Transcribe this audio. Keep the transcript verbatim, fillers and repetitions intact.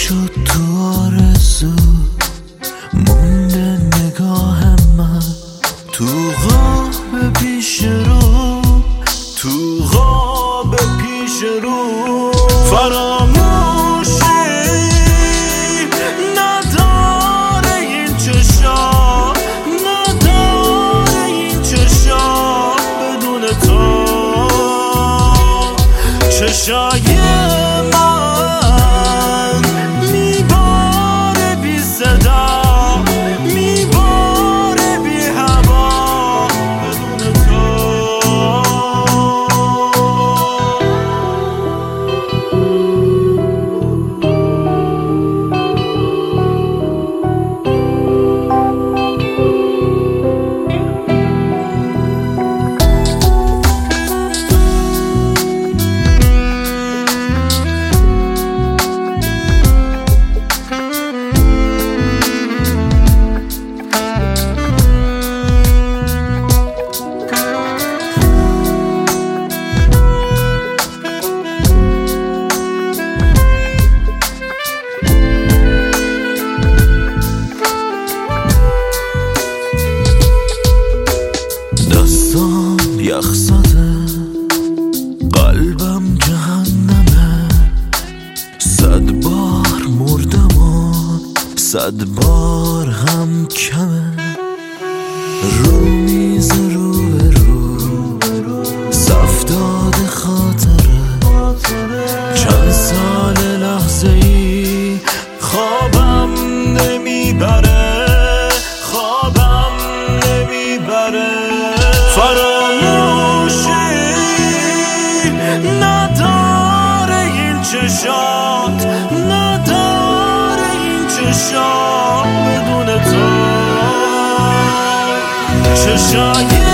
شد تو آرزو مونده نگاه من تو خواب پیش رو تو خواب پیش رو فراموشی نداره این چشا نداره این چشا بدون تو چشای من میباره بی صدا میباره بی هوا بدون تو دستام یخ زده قلبم جهنمه صد بار مردم و صد بار هم کمه رو میز رو به رو صف داده خاطره چند سال لحظه ای خوابم نمیبره خوابم نمیبره فراموشی نداره این چشات نداره این چشات بدون تو چشای